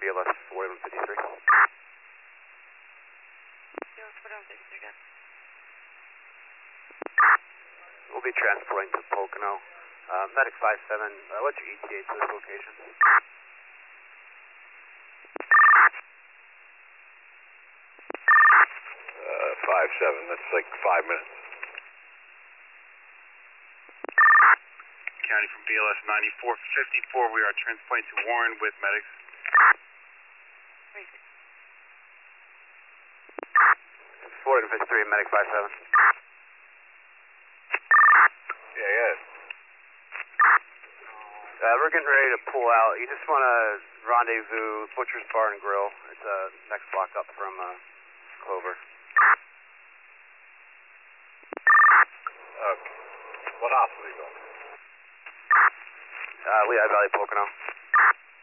BLS 4153. BLS 4153 again. We'll be transporting to Pocono. Medic 57, what's your ETA to this location? 5-7, that's like 5 minutes. County from BLS 9454, we are transporting to Warren with medics. 4153, Medic 57. Yeah. We're getting ready to pull out. You just want to rendezvous Butcher's Bar and Grill. It's next block up from Clover. Okay. What hospital are you going to? Lehigh Valley, Pocono.